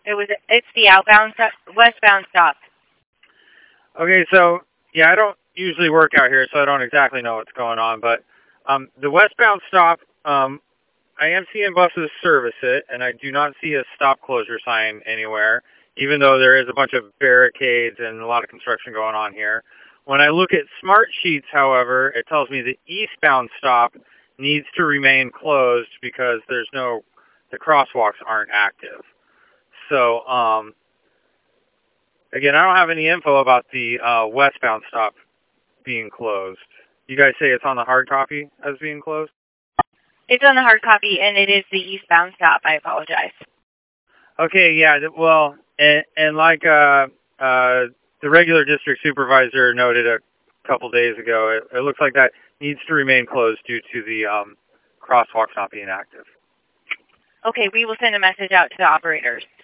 It's the westbound stop. Okay, so yeah, I don't usually work out here, so I don't exactly know what's going on. But the westbound stop, I am seeing buses service it, and I do not see a stop closure sign anywhere, even though there is a bunch of barricades and a lot of construction going on here. When I look at smart sheets, however, it tells me the eastbound stop needs to remain closed because the crosswalks aren't active. So, again, I don't have any info about the westbound stop being closed. You guys say it's on the hard copy as being closed? It's on the hard copy, and it is the eastbound stop. I apologize. Okay, yeah, well, and like the regular district supervisor noted a couple days ago, it looks like that needs to remain closed due to the crosswalks not being active. Okay, we will send a message out to the operators.